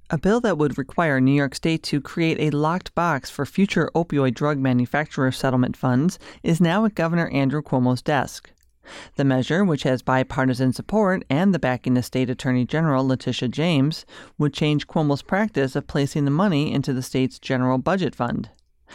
A bill that would require New York State to create a locked box for future opioid drug manufacturer settlement funds is now at Governor Andrew Cuomo's desk. The measure, which has bipartisan support and the backing of State Attorney General Letitia James, would change Cuomo's practice of placing the money into the state's general budget fund.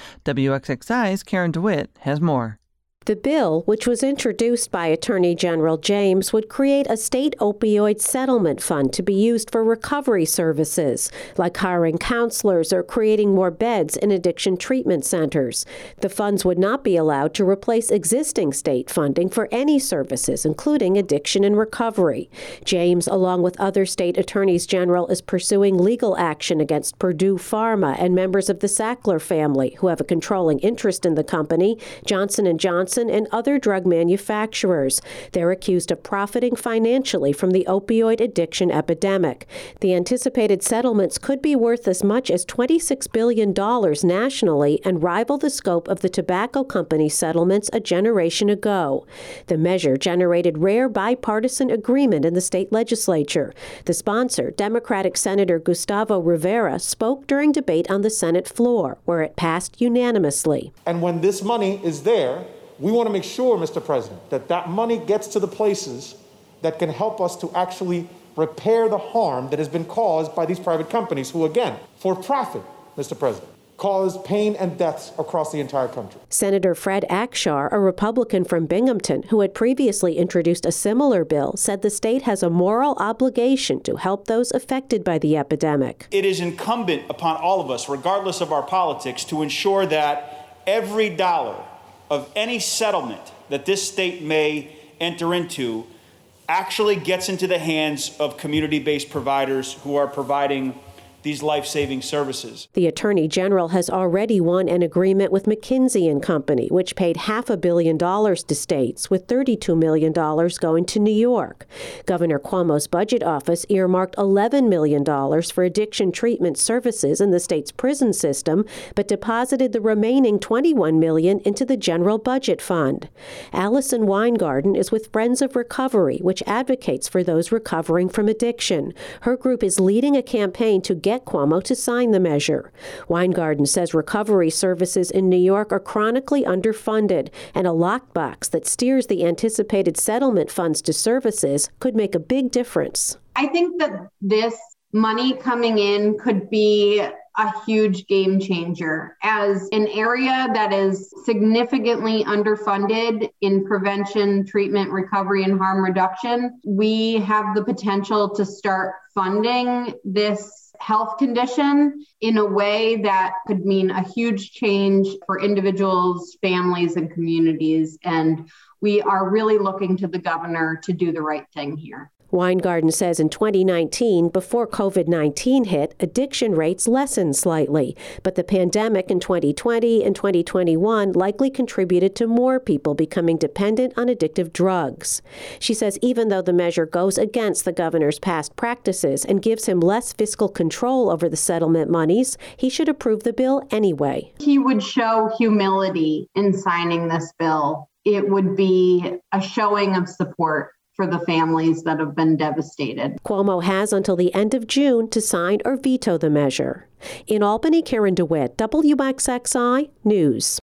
WXXI's Karen DeWitt has more. The bill, which was introduced by Attorney General James, would create a state opioid settlement fund to be used for recovery services, like hiring counselors or creating more beds in addiction treatment centers. The funds would not be allowed to replace existing state funding for any services, including addiction and recovery. James, along with other state attorneys general, is pursuing legal action against Purdue Pharma and members of the Sackler family, who have a controlling interest in the company, Johnson & Johnson, and other drug manufacturers. They're accused of profiting financially from the opioid addiction epidemic. The anticipated settlements could be worth as much as $26 billion nationally and rival the scope of the tobacco company settlements a generation ago. The measure generated rare bipartisan agreement in the state legislature. The sponsor, Democratic Senator Gustavo Rivera, spoke during debate on the Senate floor, where it passed unanimously. And when this money is there, we want to make sure, Mr. President, that that money gets to the places that can help us to actually repair the harm that has been caused by these private companies who, again, for profit, Mr. President, cause pain and deaths across the entire country. Senator Fred Akshar, a Republican from Binghamton, who had previously introduced a similar bill, said the state has a moral obligation to help those affected by the epidemic. It is incumbent upon all of us, regardless of our politics, to ensure that every dollar of any settlement that this state may enter into actually gets into the hands of community-based providers who are providing these life-saving services. The Attorney General has already won an agreement with McKinsey & Company, which paid $500 million to states, with $32 million going to New York. Governor Cuomo's budget office earmarked $11 million for addiction treatment services in the state's prison system, but deposited the remaining $21 million into the general budget fund. Allison Weingarten is with Friends of Recovery, which advocates for those recovering from addiction. Her group is leading a campaign to get Cuomo to sign the measure. Weingarten says recovery services in New York are chronically underfunded, and a lockbox that steers the anticipated settlement funds to services could make a big difference. I think that this money coming in could be a huge game changer as an area that is significantly underfunded in prevention, treatment, recovery, and harm reduction. We have the potential to start funding this health condition in a way that could mean a huge change for individuals, families, and communities. And we are really looking to the governor to do the right thing here. Weingarten says in 2019, before COVID-19 hit, addiction rates lessened slightly, but the pandemic in 2020 and 2021 likely contributed to more people becoming dependent on addictive drugs. She says even though the measure goes against the governor's past practices and gives him less fiscal control over the settlement monies, he should approve the bill anyway. He would show humility in signing this bill. It would be a showing of support for the families that have been devastated. Cuomo has until the end of June to sign or veto the measure. In Albany, Karen DeWitt, WXXI News.